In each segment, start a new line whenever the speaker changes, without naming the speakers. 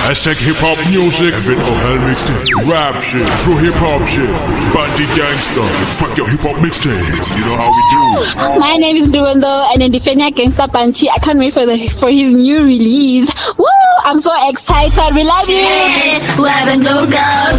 Hashtag hip hop music, Vin O'Hell mixtape, rap shit, true hip hop shit, bandit gangster, fuck your hip hop mixtapes. You know how we do.
My name is Duendo, and in Defender Gangsta Banty, I can't wait for his new release. Woo! I'm so excited. We love you.
We haven't no girls.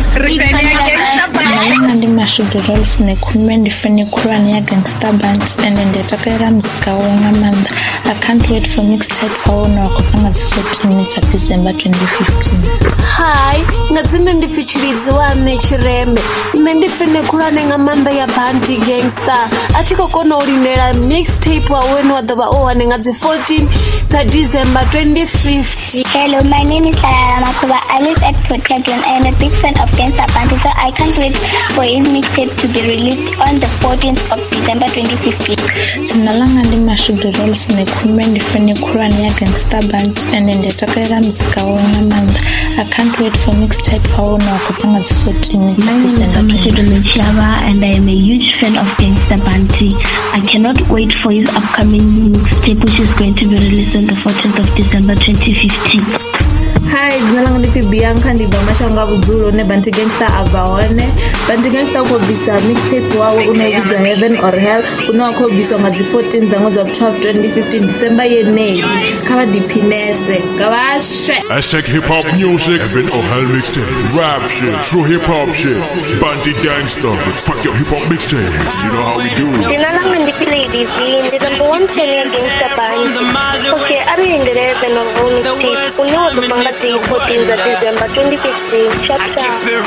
Ndi mashudurol sinekhuluma ndifene khulwane ya Gangsta Banty and ndiyatakela muzika wongamanda. I can't wait for mixtape awona wakupanga 14 December 2015.
Hi, ngadzine ndifichirizi wa Nechireme. Ndifene khulwane ngamanda ya Banty Gangsta. Achikokona ulindela mixtape awena wadaba owane ngadzi 14 December 2015.
Hello, my name is Sarah Makuba. I live at Port Catlin. I am a big fan of Gangsta Banty, so I can't wait for his mixtape to be released on the 14th of December 2015.
Sinalanga ndi mashudurol sinekhuluma ndifene khulwane ya Gangsta Banty and ndiyatakela muzika wongamanda. I can't wait for mixtape awona wakupanga 14 December 2015.
And I am a huge fan of Gangsta Banty. I cannot wait for his upcoming mixtape, which is going to be released on the 14th of December 2015.
Hi, dzina ndi Bianca ndibva mashanga budzulo ne Banty Gangsta abvaone. Banty Gangsta ukobvisa mixtape wawo unokudzwa Heaven or Hell unokobviswa ngadzi 14 dzamwedzi wa 12 2015 December yenei. Kavadipinese kavashe.
Hashtag hip hop music, Vin O'Hell mixtape, rap shit, true hip hop shit, bandit gangster, fuck your hip hop mixtapes. You know how we do.
Ndinalanga ndipilidi ndidambo wamtene Gangsta Banty. Okay, ari indereze no mixtape. Unewa tupanga 14th December 2015. Chapter.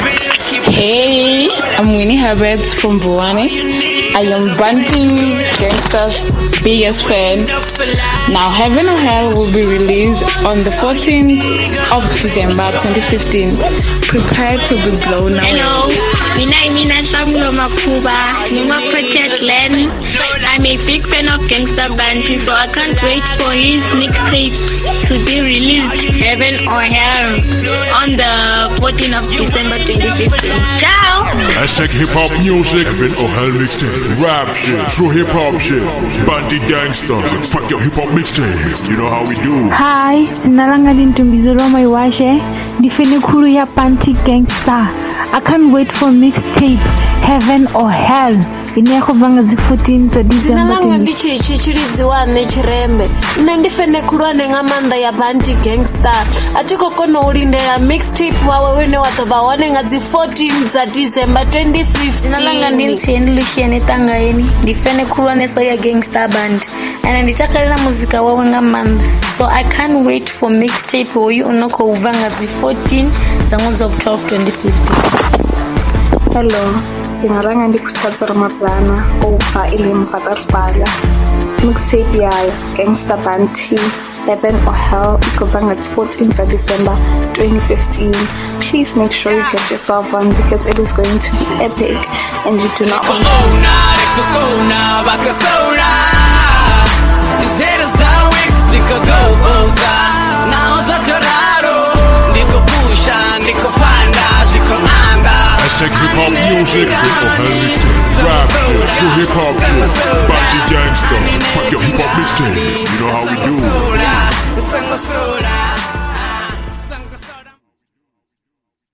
Hey, I'm Winnie Herbert from Buwane. I am Banty Gangsta's biggest fan. Now, Heaven or Hell will be released on the 14th of December 2015. Prepare to be blown away.
Hello, Mina Samuel Makuba, Numa Glen. I'm a big fan of Gangsta Banty, so I can't wait for his mixtape to be released, Heaven or Hell, on the 14th of December 2015. Ciao!
Hashtag hip hop music, Vin O'Hell mixtape, rap shit, true hip hop shit, bandit gangster, fuck your hip hop mixtapes. You know how we do.
Hi, zinalanga ndintumbizelo maiwashe, ndifene khulu ya Banty Gangsta. I can't wait for mixtape, Heaven or Hell. Inekhovanga zi 14 za December.
Zinalanga ndichichiridzi wa Nechireme. Ndifene khulwane ngamanda ya Banty Gangsta. Atikokona ulindela mixtape wawe wene watoba wane ngadzi 14 za December 2015.
Zinalanga ndintseni Lucienne Tangaeni. Ndifene khulwane so ya Gangsta Banty. And ndichakalera muzika wawe ngamanda. So I can't wait for mixtape oyu unoko uvanga zi 14 za mwezi wa 12 2015.
Hello, singalanga ndikuthathela maplana opha ilimi fatarfala. Mixtape yayo Gangsta Banty, Heaven or Hell ikubanga 14th of December 2015. Please make sure you get yourself one because it is going to be epic and you do not want to miss
Hashtag hip hop music, Vin O'Hell mixtape, rap shit, true hip hop shit, bandit gangster, fuck your hip hop mixtapes. You know how we do.